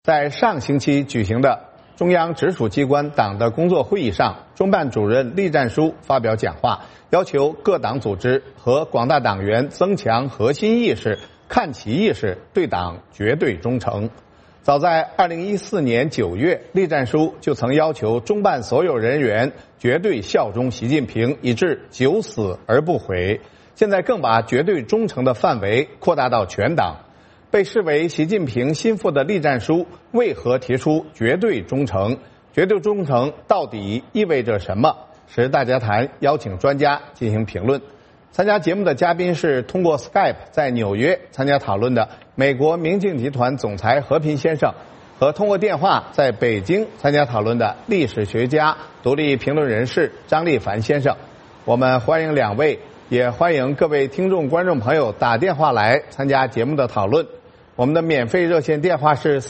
在上星期举行的中央直属机关党的工作会议上，中办主任栗战书发表讲话，要求各党组织和广大党员增强核心意识、看齐意识，对党绝对忠诚。早在2014年9月，栗战书就曾要求中办所有人员绝对效忠习近平，以致九死而不悔。现在更把绝对忠诚的范围扩大到全党。被视为习近平心腹的栗战书为何提出绝对忠诚？绝对忠诚到底意味着什么？时大家谈邀请专家进行评论。参加节目的嘉宾是通过 Skype 在纽约参加讨论的美国明镜集团总裁何平先生，和通过电话在北京参加讨论的历史学家、独立评论人士张立凡先生。我们欢迎两位，也欢迎各位听众观众朋友打电话来参加节目的讨论。我们的免费热线电话是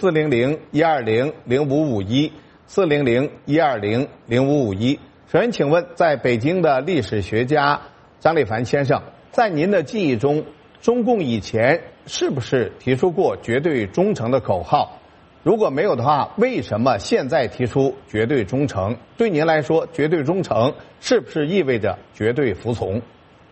400-120-0551，400-120-0551。首先请问，在北京的历史学家张立凡先生，在您的记忆中，中共以前是不是提出过绝对忠诚的口号？如果没有的话，为什么现在提出绝对忠诚？对您来说，绝对忠诚是不是意味着绝对服从？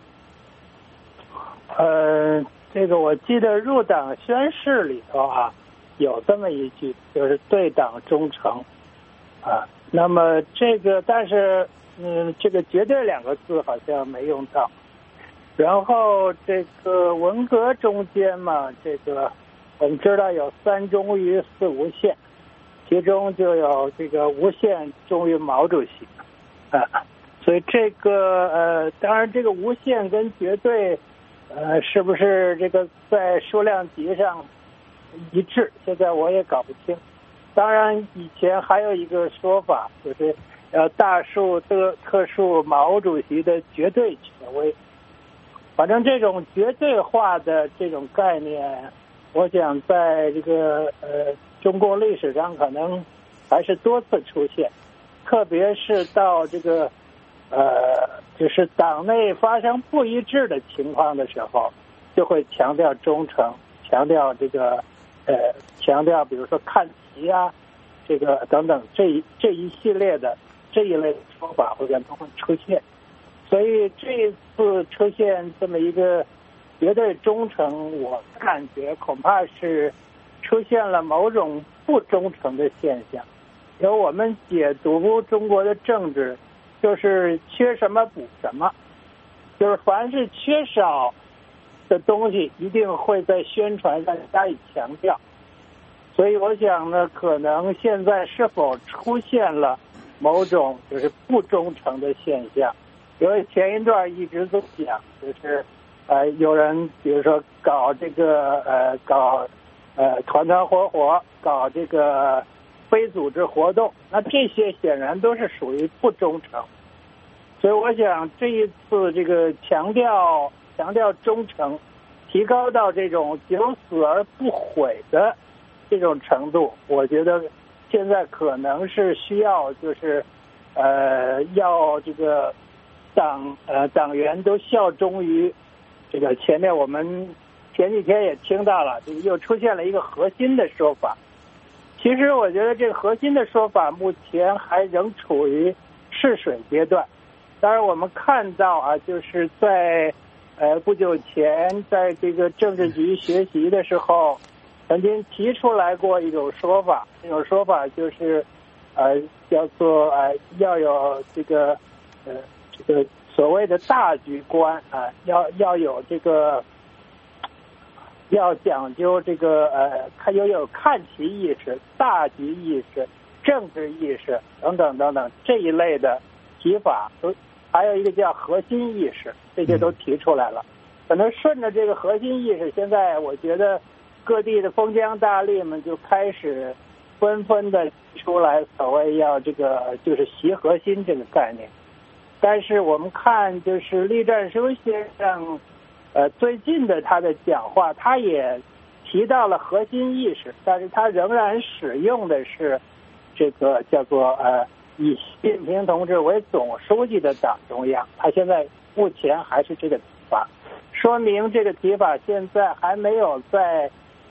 这个我记得入党宣誓里头有这么一句，就是对党忠诚那么这个但是这个绝对两个字好像没用到。然后这个文革中间嘛，这个我们知道有3忠于4无限，其中就有这个无限忠于毛主席所以这个当然这个无限跟绝对是不是这个在数量级上一致，现在我也搞不清。当然以前还有一个说法，就是大树特树毛主席的绝对权威。反正这种绝对化的这种概念，我想在这个中共历史上可能还是多次出现，特别是到这个就是党内发生不一致的情况的时候，就会强调忠诚，强调这个强调比如说看齐这个等等这一系列的这一类的说法都会出现。所以这一次出现这么一个绝对忠诚，我感觉恐怕是出现了某种不忠诚的现象。由我们解读中国的政治，就是缺什么补什么，就是凡是缺少的东西一定会在宣传上加以强调。所以我想呢，可能现在是否出现了某种就是不忠诚的现象。因为前一段一直都讲，就是有人比如说搞这个搞团团伙伙，搞这个非组织活动，那这些显然都是属于不忠诚。所以我想这一次这个强调忠诚，提高到这种九死而不悔的这种程度，我觉得现在可能是需要就是要这个党员都效忠于这个。前面我们前几天也听到了，这个又出现了一个核心的说法。其实我觉得这个核心的说法目前还仍处于试水阶段。当然我们看到就是在不久前在这个政治局学习的时候，曾经提出来过一种说法，这种说法就是叫做要有这个所谓的大局观要有这个要讲究这个要有看齐意识、大局意识、政治意识等等等等这一类的提法，还有一个叫核心意识，这些都提出来了。可能顺着这个核心意识，现在我觉得各地的封疆大吏们就开始纷纷的出来所谓要这个就是习核心这个概念。但是我们看就是栗战书先生最近的他的讲话，他也提到了核心意识，但是他仍然使用的是这个叫做以习近平同志为总书记的党中央，他现在目前还是这个提法，说明这个提法现在还没有在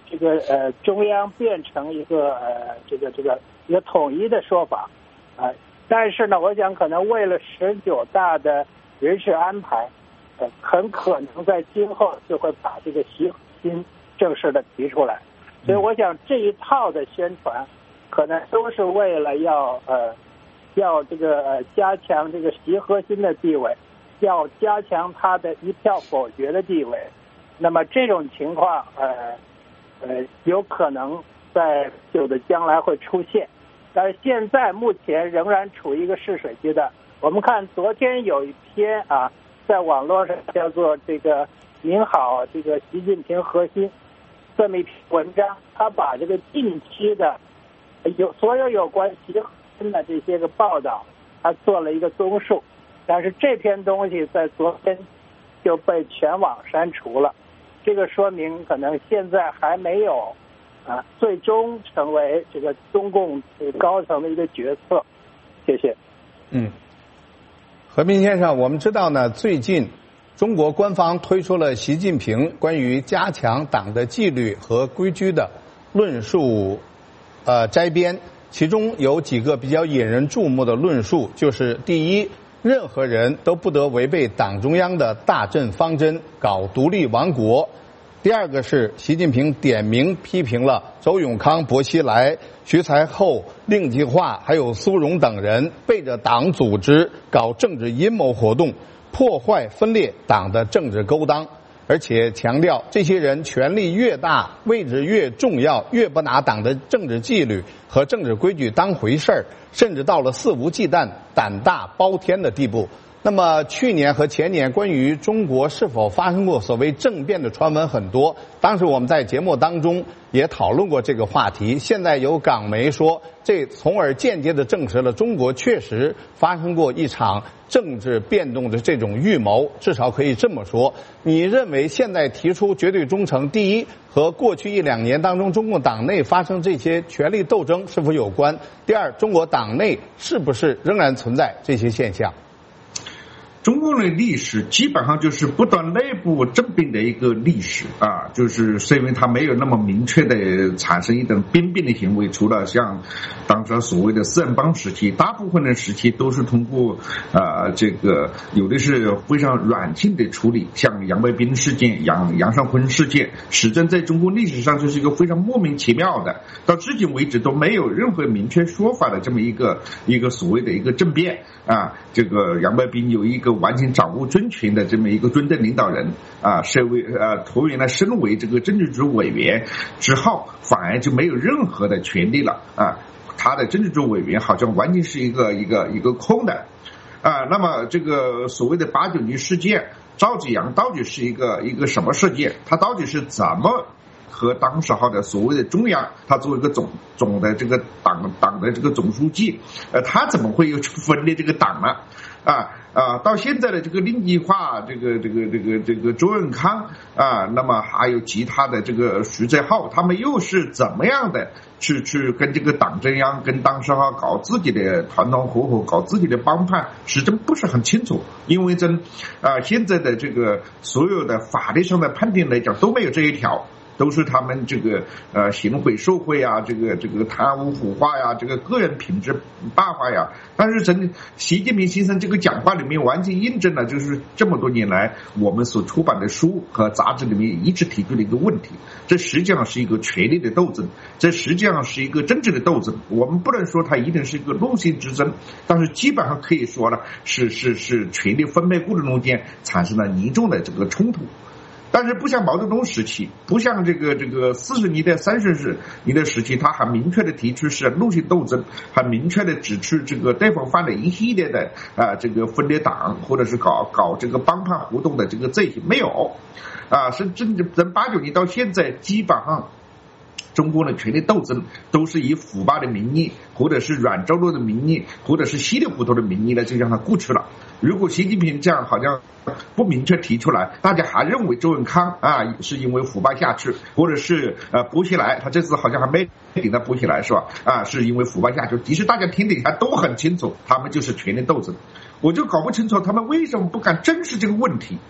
这个中央变成一个这个一个统一的说法但是呢，我想可能为了19大的人事安排，很可能在今后就会把这个习核心正式的提出来。所以我想这一套的宣传，可能都是为了要这个加强这个习核心的地位，要加强他的一票否决的地位。那么这种情况有可能在不久的将来会出现，但是现在目前仍然处于一个试水阶段。我们看昨天有一篇在网络上叫做这个您好这个习近平核心这么一篇文章，他把这个近期的所有有关习核心的这些个报道，他做了一个综述，但是这篇东西在昨天就被全网删除了。这个说明可能现在还没有最终成为这个中共高层的一个决策。谢谢。 和平先生，我们知道呢，最近中国官方推出了习近平关于加强党的纪律和规矩的论述摘编，其中有几个比较引人注目的论述，就是第一，任何人都不得违背党中央的大政方针，搞独立亡国。第二个是习近平点名批评了周永康、薄熙来、徐才厚、令计划还有苏荣等人背着党组织搞政治阴谋活动，破坏分裂党的政治勾当，而且强调这些人权力越大，位置越重要，越不拿党的政治纪律和政治规矩当回事儿，甚至到了肆无忌惮、胆大包天的地步。那么去年和前年关于中国是否发生过所谓政变的传闻很多，当时我们在节目当中也讨论过这个话题。现在有港媒说，这从而间接地证实了中国确实发生过一场政治变动的这种预谋，至少可以这么说。你认为现在提出绝对忠诚，第一，和过去1-2年当中中共党内发生这些权力斗争是否有关？第二，中国党内是不是仍然存在这些现象？ 中国的历史基本上就是不断内部政变的一个历史就是因为它没有那么明确的产生一种兵变的行为，除了像当时所谓的四人帮时期，大部分的时期都是通过这个有的是非常软性的处理，像杨卫兵事件、杨尚昆事件，实证在中国历史上就是一个非常莫名其妙的，到至今为止都没有任何明确说法的这么一个所谓的一个政变这个杨卫兵有一个完全掌握军权的这么一个军队领导人突然升为这个政治组委员之后，反而就没有任何的权利了他的政治组委员好像完全是一个空的那么这个所谓的8·9事件，赵紫阳到底是一个什么事件？他到底是怎么和当时的所谓的中央，他作为一个总的这个党的这个总书记他怎么会又去分裂这个党呢？到现在的这个令计划，这个周永康那么还有其他的这个徐才厚，他们又是怎么样的去跟这个党中央跟当时搞自己的团团伙伙，搞自己的帮派，始终不是很清楚。因为现在的这个所有的法律上的判定来讲都没有这一条，都是他们这个行贿受贿这个贪污腐化这个个人品质败坏但是习近平先生这个讲话里面完全印证了，就是这么多年来我们所出版的书和杂志里面一直提出的一个问题，这实际上是一个权力的斗争，这实际上是一个政治的斗争。我们不能说它一定是一个路线之争，但是基本上可以说呢是权力分配过程中间产生了严重的这个冲突。但是不像毛泽东时期，不像这个40年代30年代时期，他很明确的提出是路线斗争，很明确的指出这个对方犯了一系列的这个分裂党或者是搞这个帮派活动的这个罪行，没有是从89年到现在，基本上中国的权力斗争都是以腐败的名义，或者是软着陆的名义，或者是稀里糊涂的名义呢，就让它过去了。如果习近平这样好像不明确提出来，大家还认为周永康是因为腐败下去，或者是薄熙来，他这次好像还没顶到薄熙来是吧？是因为腐败下去。其实大家听起来都很清楚，他们就是权力斗争。我就搞不清楚他们为什么不敢正视这个问题。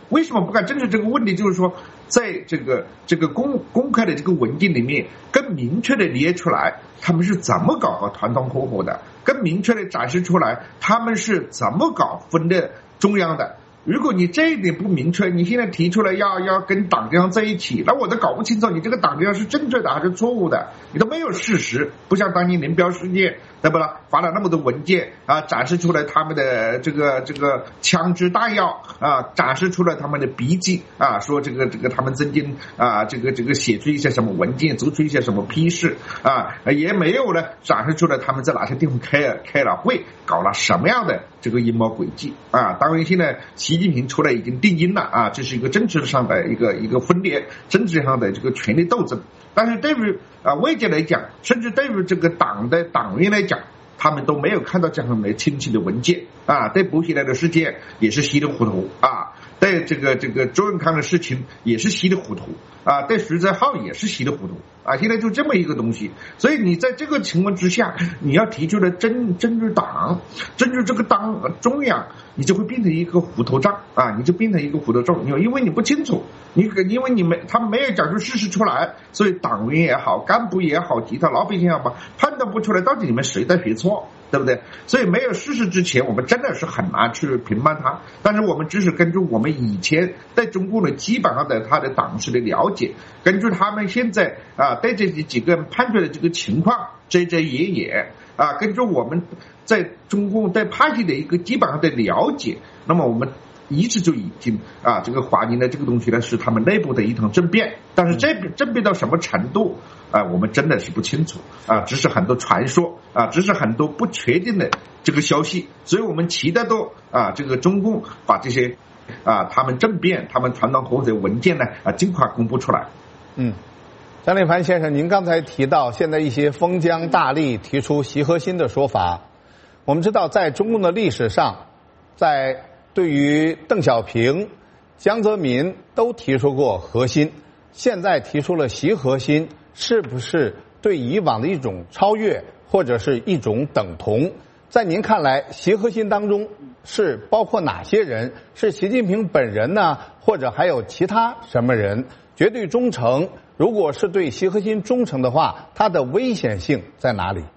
为什么不敢正视这个问题？就是说，在这个公开的这个文件里面，更明确的列出来他们是怎么搞个团团伙伙的，更明确的展示出来他们是怎么搞分裂中央的。如果你这一点不明确，你现在提出来要跟党中央在一起，那我都搞不清楚你这个党中央是正确的还是错误的，你都没有事实。不像当年林彪事件，对不啦？发了那么多文件啊，展示出来他们的这个枪支弹药啊，展示出来他们的笔记啊，说这个他们曾经啊这个写出一些什么文件，做出一些什么批示啊，也没有呢展示出来他们在哪些地方开了会，搞了什么样的这个阴谋诡计啊。当然现在习近平出来已经定音了啊，这是一个政治上的一个分裂，政治上的这个权力斗争。但是对于外界来讲，甚至对于这个党的党员来讲，他们都没有看到这样的清晰的文件啊。对薄熙来的事件也是稀里糊涂啊，对这个周永康的事情也是稀里糊涂啊，对徐载浩也是稀里糊涂啊。现在就这么一个东西，所以你在这个情况之下，你要提出来政治党，政治这个党中央，你就会变成一个糊涂账啊，你就变成一个糊涂账，因为你不清楚，因为他们没有讲出事实出来，所以党员也好，干部也好，其他老百姓也好，判断不出来到底你们谁对谁错，对不对？所以没有事实之前，我们真的是很难去评判他。但是我们只是根据我们以前对中共的基本上的他的党史的了解，根据他们现在啊对这几个人判决的这个情况遮遮掩掩啊，根据我们在中共对派系的一个基本上的了解，那么我们一直就已经啊，这个华宁的这个东西呢是他们内部的一场政变，但是这政变到什么程度啊，我们真的是不清楚啊，只是很多传说啊，只是很多不确定的这个消息，所以我们期待到啊，这个中共把这些啊他们政变、他们团团伙伙的文件呢啊尽快公布出来。 张立凡先生，您刚才提到现在一些封疆大吏提出习核心的说法，我们知道在中共的历史上，在对于邓小平、江泽民都提出过核心，现在提出了习核心，是不是对以往的一种超越，或者是一种等同？在您看来，习核心当中是包括哪些人？是习近平本人呢，或者还有其他什么人？绝对忠诚，如果是对习核心忠诚的话，它的危险性在哪里？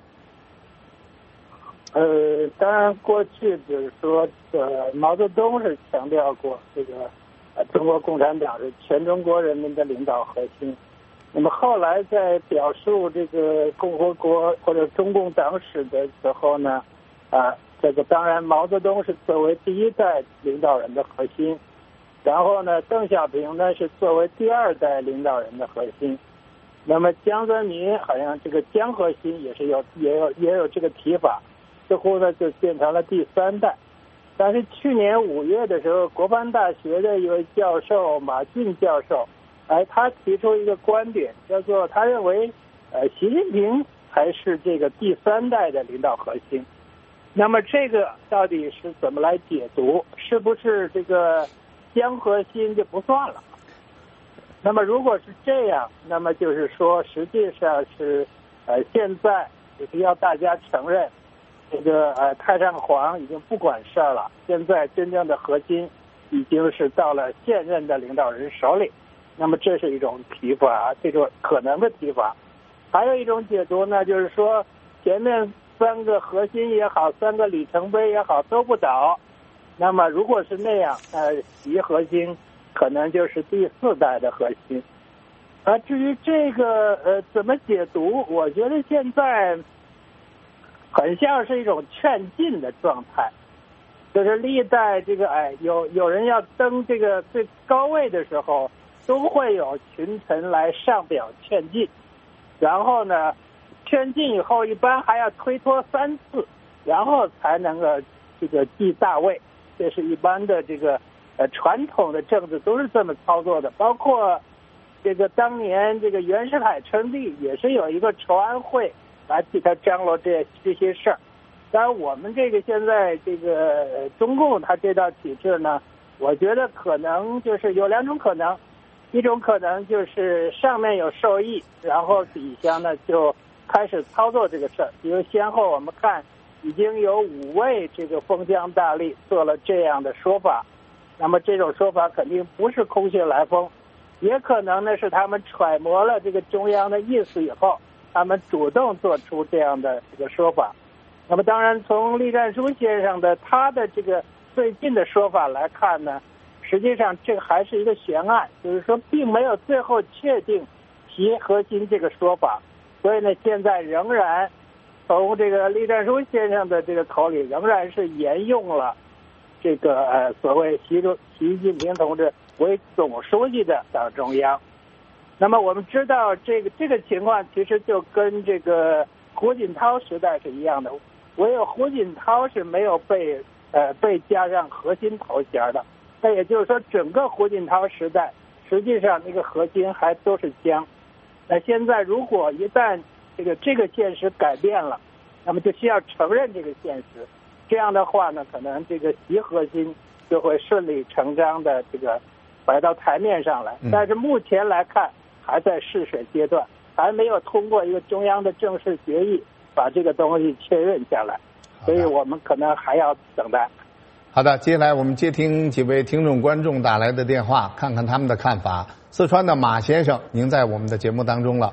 当然，过去就是说，毛泽东是强调过这个，中国共产党是全中国人民的领导核心。那么后来在表述这个共和国或者中共党史的时候呢，这个当然毛泽东是作为第一代领导人的核心，然后呢，邓小平呢是作为第二代领导人的核心。那么江泽民好像这个江核心也有这个提法。似乎呢就变成了第三代，但是去年5月的时候，国防大学的一位教授马俊教授，他提出一个观点，叫做他认为，习近平才是这个第三代的领导核心。那么这个到底是怎么来解读？是不是这个江核心就不算了？那么如果是这样，那么就是说，实际上是现在就是要大家承认。这个太上皇已经不管事儿了，现在真正的核心已经是到了现任的领导人手里。那么这是一种提法，这种可能的提法。还有一种解读呢，就是说前面3个核心也好，3个里程碑也好都不倒。那么如果是那样，习核心可能就是第4代的核心。至于这个怎么解读，我觉得现在很像是一种劝进的状态，就是历代这个有人要登这个最高位的时候，都会有群臣来上表劝进，然后呢，劝进以后一般还要推脱3次，然后才能够这个继大位。这是一般的这个传统的政治都是这么操作的，包括这个当年这个袁世凯称帝也是有一个筹安会。来替他张罗这些事儿。当然我们这个现在这个中共他这套体制呢，我觉得可能就是有2种可能，一种可能就是上面有授意，然后底下呢就开始操作这个事儿。比如先后我们看已经有5位这个封疆大吏做了这样的说法， 那么这种说法肯定不是空穴来风，也可能呢是他们揣摩了这个中央的意思以后，他们主动做出这样的这个说法。那么当然从栗战书先生的他的这个最近的说法来看呢，实际上这个还是一个悬案，就是说并没有最后确定提核心这个说法，所以呢现在仍然从这个栗战书先生的这个口里仍然是沿用了这个所谓习近平同志为总书记的党中央。那么我们知道这个情况其实就跟这个胡锦涛时代是一样的，唯有胡锦涛是没有被加上核心头衔的。那也就是说整个胡锦涛时代实际上那个核心还都是江。那现在如果一旦这个现实改变了，那么就需要承认这个现实，这样的话呢可能这个习核心就会顺理成章的这个摆到台面上来。但是目前来看还在试水阶段，还没有通过一个中央的正式决议把这个东西确认下来，所以我们可能还要等待。 好的，接下来我们接听几位听众观众打来的电话，看看他们的看法。四川的马先生，您在我们的节目当中了。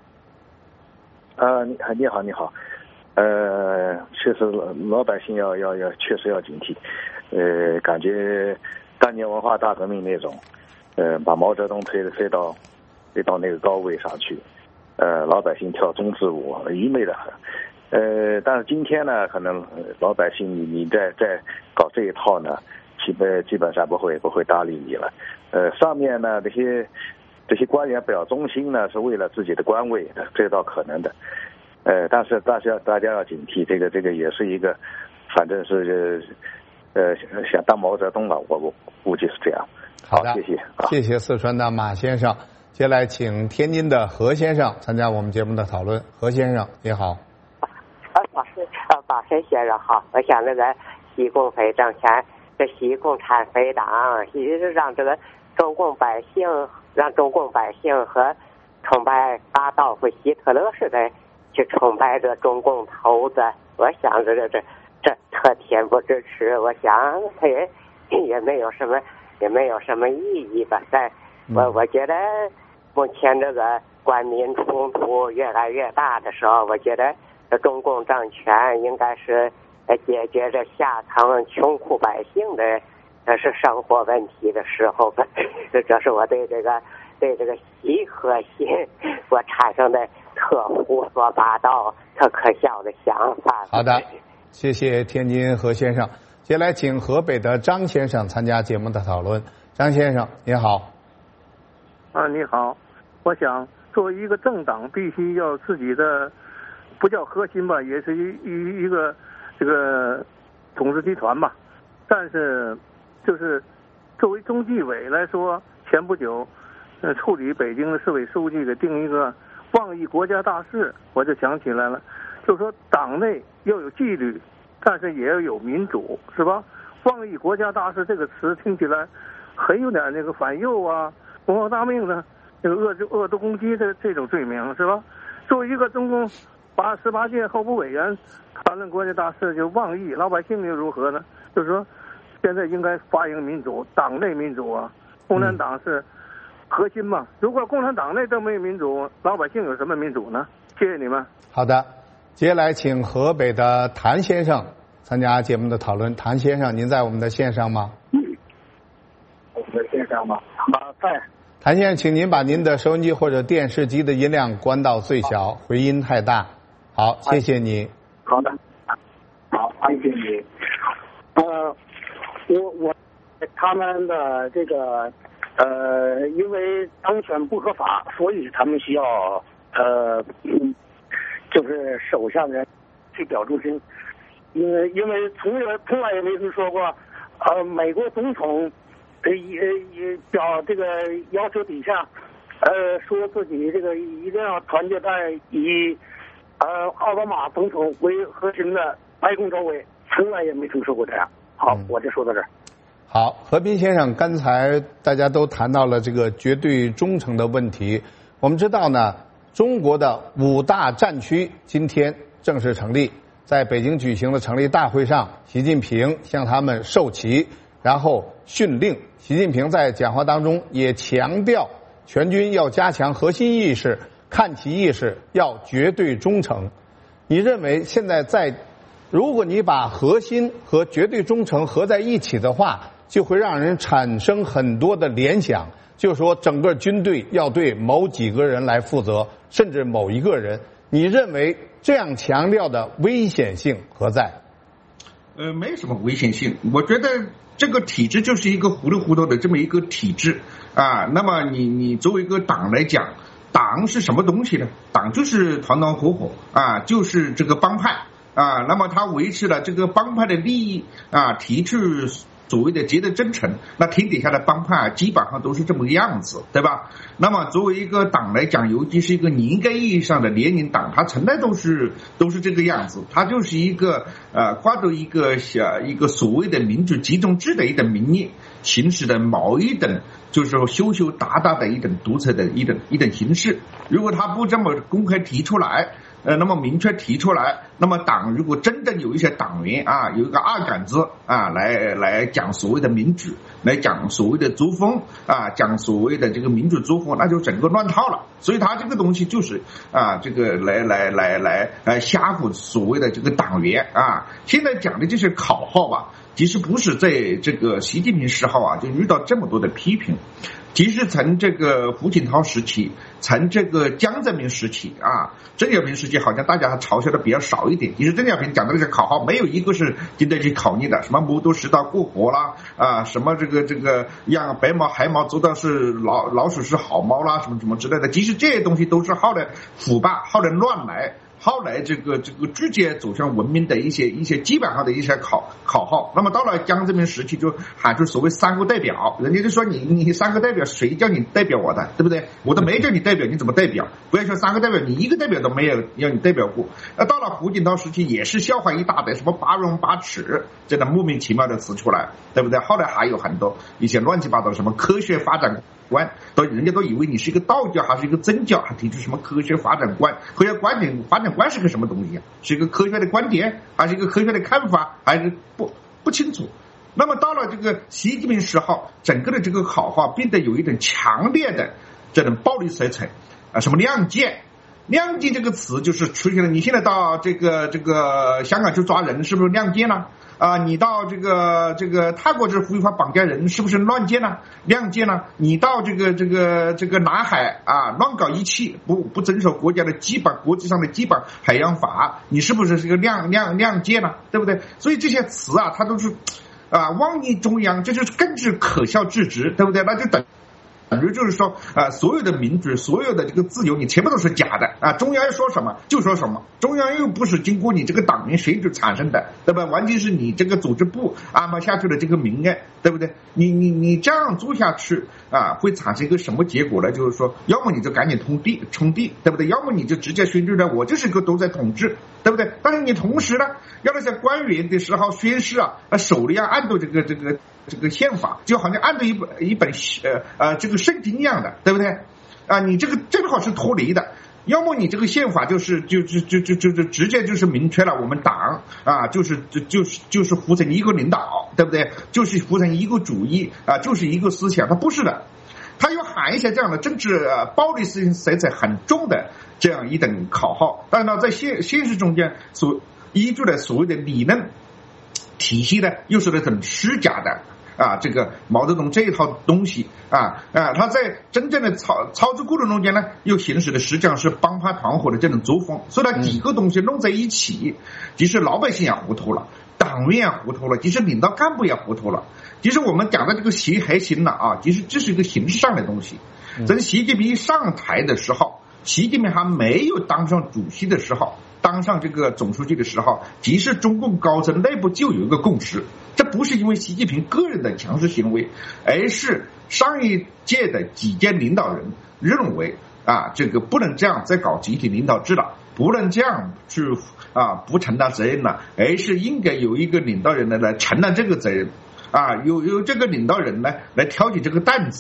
你好，确实老百姓要确实要警惕，感觉当年文化大革命那种，把毛泽东推到那个高位上去，老百姓跳中字舞，愚昧的很。但是今天呢，可能老百姓你在搞这一套呢，基本上不会搭理你了。上面呢这些官员表忠心呢，是为了自己的官位的，这倒可能的。但是大家要警惕，这个也是一个，反正是想当毛泽东了，我估计是这样。 好的， 谢谢， 谢谢四川的马先生。接下来请天津的何先生参加我们节目的讨论。何先生，你好。 马先生好，我想这个习共匪政权，这习共产匪党，让这个中共百姓和崇拜阿道夫希特勒似的去崇拜这中共头子，我想这特恬不知耻，我想他也没有什么意义吧。我觉得目前这个官民冲突越来越大的时候，我觉得中共政权应该是解决这下层穷苦百姓的是生活问题的时候吧。这是我对这个习核心我产生的特胡说八道、特可笑的想法。 好的，谢谢天津何先生。接下来请河北的张先生参加节目的讨论。张先生，你好。 你好，我想作为一个政党，必须要自己的。不叫核心吧，也是一个这个统治集团吧。但是就是作为中纪委来说，前不久处理北京的市委书记给定一个妄议国家大事，我就想起来了，就说党内要有纪律，但是也要有民主，是吧？妄议国家大事这个词听起来很有点那个反右啊、文化大革的那个恶毒攻击的这种罪名，是吧？作为一个中共18届候补委员谈论国家大事就妄议，老百姓又如何呢？就是说现在应该发扬民主，党内民主啊，共产党是核心嘛。如果共产党内都没有民主，老百姓有什么民主呢？谢谢你们。 好的，接下来请河北的谭先生参加节目的讨论。谭先生，您在我们的线上吗？ 我们的线上吗？在。 谭先生，请您把您的收音机或者电视机的音量关到最小，回音太大。好，谢谢你。 好的，好，谢谢你。我他们的这个因为当选不合法，所以他们需要就是手下人去表忠心。因为从来也没听说过美国总统也表这个要求底下说自己这个一定要团结在以奥巴马总统为核心的白宫周围，从来也没听说过这样。好，我就说到这儿。 好，何斌先生，刚才大家都谈到了这个绝对忠诚的问题。我们知道呢，中国的5大战区今天正式成立，在北京举行的成立大会上，习近平向他们授旗， 然后训令。习近平在讲话当中也强调，全军要加强核心意识、看齐意识，要绝对忠诚。你认为现在如果你把核心和绝对忠诚合在一起的话，就会让人产生很多的联想，就是说整个军队要对某几个人来负责，甚至某一个人。你认为这样强调的危险性何在？ 没什么危险性，我觉得这个体制就是一个糊里糊涂的这么一个体制啊。那么你作为一个党来讲，党是什么东西呢？党就是团团伙伙啊，就是这个帮派啊。那么他维持了这个帮派的利益啊，提出所谓的节德真诚，那天底下的帮派基本上都是这么个样子，对吧？那么作为一个党来讲，尤其是一个严格意义上的联营党，它从来都是这个样子，它就是一个挂着一个所谓的民主集中制的一种名义行使的某一种就是说羞羞答答的一种独裁的一种形式。如果他不这么公开提出来，那么明确提出来，那么党如果真正有一些党员啊，有一个二杆子啊，来讲所谓的民主，来讲所谓的作风啊，讲所谓的这个民主作风，那就整个乱套了。所以他这个东西就是啊，这个来吓唬所谓的这个党员啊。现在讲的这些口号吧，其实不是在这个习近平时候啊就遇到这么多的批评。其实从这个胡锦涛时期，从这个江泽民时期啊，邓小平时期好像大家嘲笑的比较少一点。其实邓小平讲的这些口号没有一个是经得起考验的，什么磨刀石道过河啦啊，什么这个让白毛黑毛做到是老鼠是好猫啦，什么之类的。其实这些东西都是后来腐败，后来乱来。后来这个逐渐走向文明的一些基本上的一些口号。那么到了江泽民时期，就喊出所谓三个代表，人家就说你三个代表，谁叫你代表我的，对不对？我都没叫你代表，你怎么代表？不要说三个代表，你一个代表都没有要你代表过。那到了胡锦涛时期，也是笑话一大堆，什么八荣八耻，这种莫名其妙的词出来，对不对？后来还有很多一些乱七八糟的什么科学发展观，人家都以为你是一个道教还是一个宗教，还提出什么科学发展观？科学发展观是个什么东西啊？是一个科学的观点，还是一个科学的看法，还是不清楚？那么到了这个习近平时候，整个的这个口号变得有一种强烈的这种暴力色彩啊，什么亮剑。亮剑这个词就是出现了，你现在到这个香港去抓人，是不是亮剑了？啊，你到这个泰国是非法绑架人，是不是乱剑呢？亮剑呢？你到这个南海啊，乱搞一气，不遵守国家的国际上的基本海洋法，你是不是这个亮剑呢？对不对？所以这些词啊，它都是啊妄议中央，这就是更是可笑至极，对不对？那就等于就是说所有的民主，所有的这个自由，你全部都是假的啊！中央说什么就说什么，中央又不是经过你这个党员选举产生的，对吧？完全是你这个组织部安排下去的这个名额，对不对？你这样做下去啊，会产生一个什么结果呢？就是说，要么你就赶紧冲地，对不对？要么你就直接宣誓了，我就是一个独裁统治，对不对？但是你同时呢，要那些官员的时候宣誓啊，手里要按照这个宪法，就好像按照一本这个圣经一样的，对不对？啊，你这个正好是脱离的。要么你这个宪法就直接就是明确了，我们党啊就是扶成一个领导，对不对？就是扶成一个主义啊，就是一个思想，它不是的。他要喊一些这样的政治暴力色彩很重的这样一等口号，但是呢，在现实中间所依据的所谓的理论体系呢，又是那种虚假的啊，这个毛泽东这一套东西他在真正的操作过程中间呢，又行使的实际上是帮派团伙的这种作风，所以呢几个东西弄在一起，其实老百姓也糊涂了，党员也糊涂了，其实领导干部也糊涂了。其实我们讲的这个还行了啊，其实这是一个形式上的东西。在习近平上台的时候，习近平还没有当上主席的时候，当上这个总书记的时候，其实中共高层内部就有一个共识，这不是因为习近平个人的强势行为，而是上一届的几届领导人认为这个不能这样再搞集体领导制了，不能这样去不承担责任了，而是应该有一个领导人呢来承担这个责任有这个领导人呢来挑起这个担子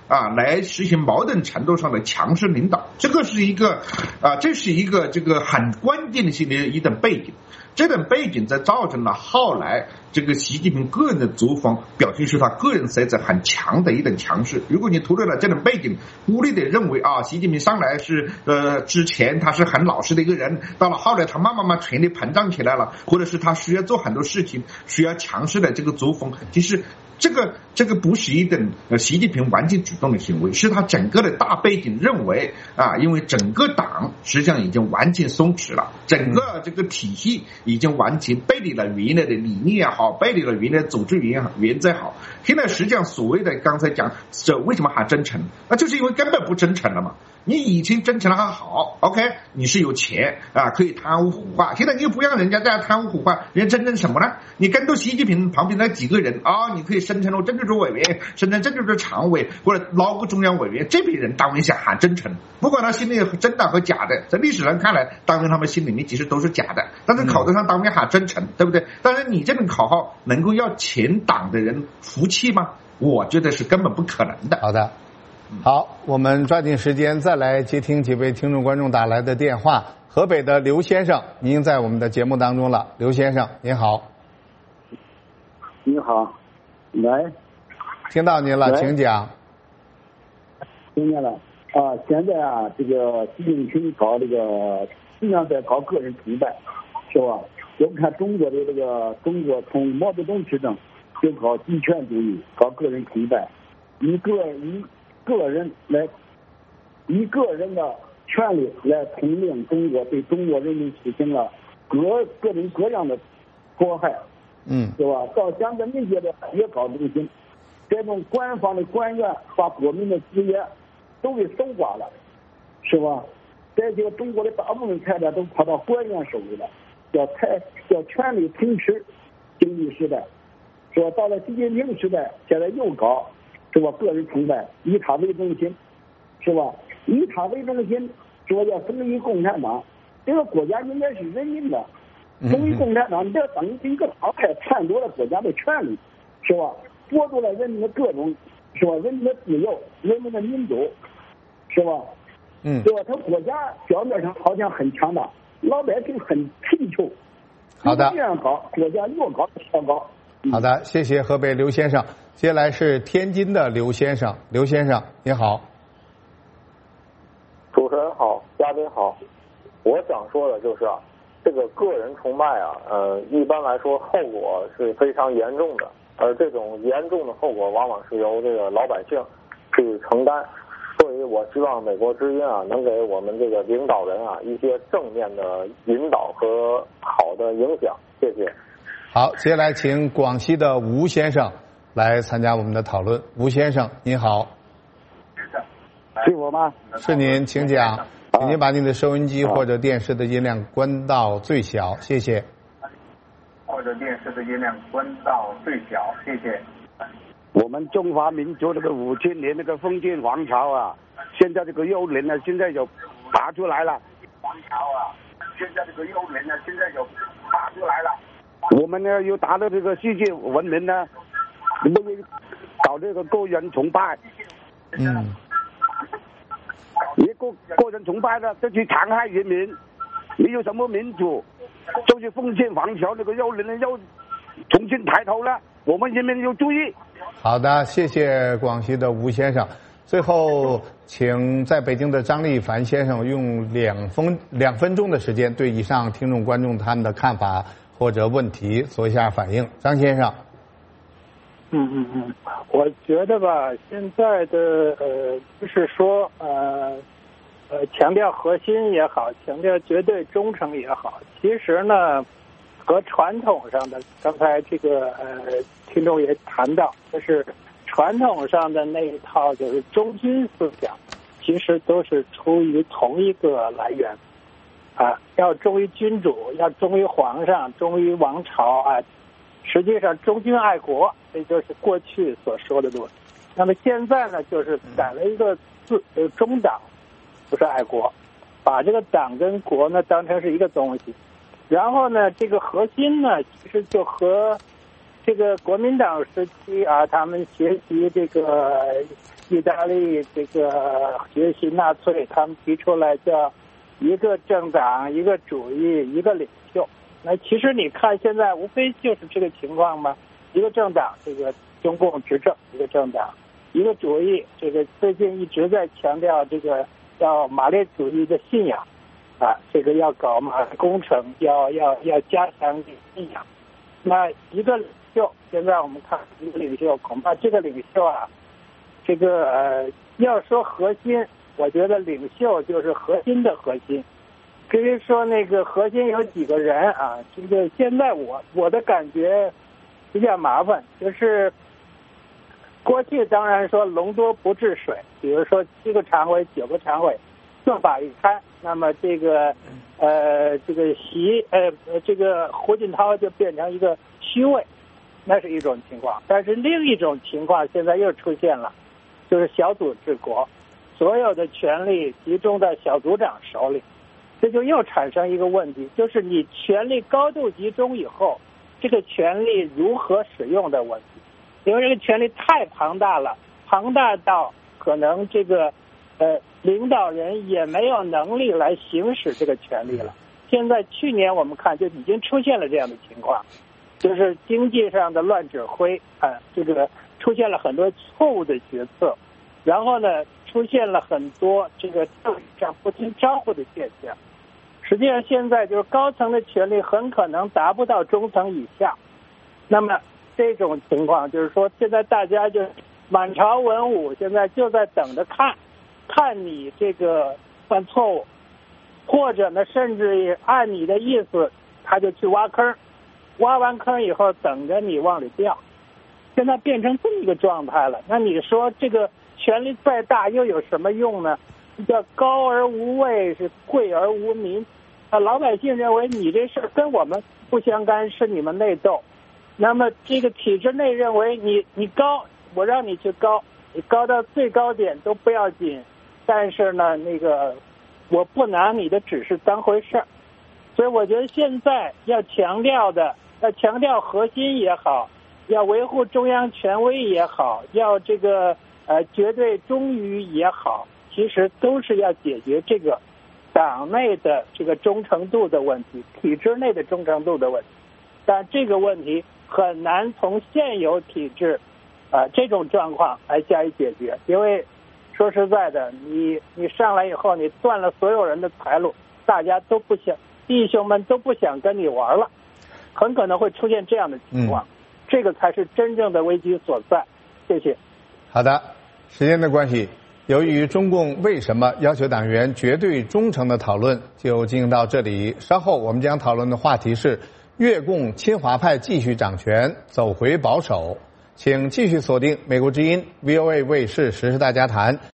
来实行矛盾程度上的强势领导，这是一个这个很关键性的一种背景。这种背景在造成了后来这个习近平个人的作风表现出他个人色彩很强的一种强势。如果你突出了这种背景，孤立的认为习近平上来是之前他是很老实的一个人，到了后来他慢慢权力膨胀起来了，或者是他需要做很多事情，需要强势的这个作风，其实这个不是一种习近平完全主动的行为，是他整个的大背景认为因为整个党实际上已经完全松弛了，整个这个体系已经完全背离了原来的理念也好，背离了原来的组织原则好。现在实际上所谓的刚才讲这为什么还真诚，那就是因为根本不真诚了嘛。你以前真诚的还好 ，OK， 你是有钱可以贪污腐化，现在你又不让人家再贪污腐化，人家真正什么呢？你跟着习近平旁边那几个人你可以升成了政治局委员，升成政治局常委或者捞个中央委员，这批人当然想喊真诚，不管他心里真的和假的，在历史上看来，当然他们心里面其实都是假的，但是口头上当然喊真诚，对不对？但是你这种口号能够要全党的人服气吗？我觉得是根本不可能的。 好的。好，我们抓紧时间再来接听几位听众观众打来的电话。河北的刘先生已经在我们的节目当中了。刘先生您好。 你好，来， 听到您了，请讲。 听见了现在这个习近平搞这个尽量在搞个人崇拜，是吧？我们看中国从毛泽东执政就搞集权主义，搞个人崇拜，以个人的权利来统领中国，对中国人民实行了各种各样的迫害，是吧？到现在民间的也搞中心，这种官方的官员把国民的资源都给搜刮了，是吧？这些中国的大部分财产都跑到官员手里了，叫权力统治经济时代，是吧？到了习近平时代，现在又搞，是吧？个人崇拜，以他为中心，是吧？以他为中心，说要忠于共产党，这个国家应该是人民的，忠于共产党，你这等于一个党派篡夺了国家的权利，是吧？剥夺了人民的各种，是吧？人民的自由，人民的民主，是吧？对吧？他国家表面上好像很强大，老百姓很贫穷。 好的， 这样搞，国家越搞越高。 好的，谢谢河北刘先生。接下来是天津的刘先生。刘先生你好。 主持人好，嘉宾好。我想说的就是这个个人崇拜一般来说后果是非常严重的，而这种严重的后果往往是由这个老百姓去承担。所以我希望美国之音能给我们这个领导人一些正面的引导和好的影响，谢谢。 好，接下来请广西的吴先生来参加我们的讨论。吴先生您好。 是我吗？ 是您，请讲。请您把您的收音机或者电视的音量关到最小，谢谢。 或者电视的音量关到最小，谢谢。 我们中华民族那个5000年那个封建王朝现在这个幽灵现在就爬出来了。王朝现在这个幽灵现在就爬出来了。我们呢又达到这个世界文明呢，不会搞这个个人崇拜。你个人崇拜就去残害人民，你有什么民主？就是封建王朝那个幽灵又重新抬头了，我们人民要注意。 好的，谢谢广西的吴先生。最后，请在北京的张立凡先生用2分钟的时间对以上听众观众他们的看法或者问题做一下反应。张先生。 我觉得吧，现在的就是说强调核心也好，强调绝对忠诚也好，其实呢和传统上的，刚才这个听众也谈到，就是传统上的那一套就是忠君思想，其实都是出于同一个来源要忠于君主，要忠于皇上，忠于王朝实际上忠君爱国，这就是过去所说的东西。那么现在呢，就是改了一个字，中党，不是爱国，把这个党跟国呢当成是一个东西。然后呢，这个核心呢，其实就和这个国民党时期啊，他们学习这个意大利这个学习纳粹，他们提出来叫一个政党、一个主义、一个领袖。那其实你看现在无非就是这个情况嘛，一个政党，这个中共执政，一个政党，一个主义，这个最近一直在强调这个要马列主义的信仰啊，这个要搞马列工程，要加强信仰。那一个领袖，现在我们看一个领袖，恐怕这个领袖啊，这个要说核心，我觉得领袖就是核心的核心。至于说那个核心有几个人啊，这个现在我的感觉比较麻烦，就是过去当然说龙多不治水，比如说7个常委、9个常委各把一摊，那么这个这个胡锦涛就变成一个虚位，那是一种情况。但是另一种情况现在又出现了，就是小组治国，所有的权力集中在小组长手里，这就又产生一个问题，就是你权力高度集中以后，这个权力如何使用的问题。因为这个权力太庞大了，庞大到可能这个领导人也没有能力来行使这个权力了。现在去年我们看就已经出现了这样的情况，就是经济上的乱指挥啊，这个出现了很多错误的决策，然后呢出现了很多这个政治上不听招呼的现象。实际上现在就是高层的权力很可能达不到中层以下，那么这种情况就是说现在大家就满朝文武现在就在等着看你这个犯错误，或者呢甚至按你的意思他就去挖坑，挖完坑以后等着你往里掉。现在变成这么一个状态了，那你说这个权力再大又有什么用呢？叫高而无位，是贵而无民。老百姓认为你这事跟我们不相干，是你们内斗。那么这个体制内认为你高，我让你去高，你高到最高点都不要紧，但是呢那个我不拿你的指示当回事。所以我觉得现在要强调核心也好，要维护中央权威也好，要这个绝对忠于也好，其实都是要解决这个党内的这个忠诚度的问题，体制内的忠诚度的问题。但这个问题很难从现有体制这种状况来加以解决，因为说实在的，你上来以后你断了所有人的财路，大家都不想，弟兄们都不想跟你玩了，很可能会出现这样的情况。这个才是真正的危机所在。谢谢。 好的，时间的关系，由于中共为什么要求党员绝对忠诚的讨论就进行到这里，稍后我们将讨论的话题是越共亲华派继续掌权，走回保守。请继续锁定美国之音 VOA 卫视时事大家谈。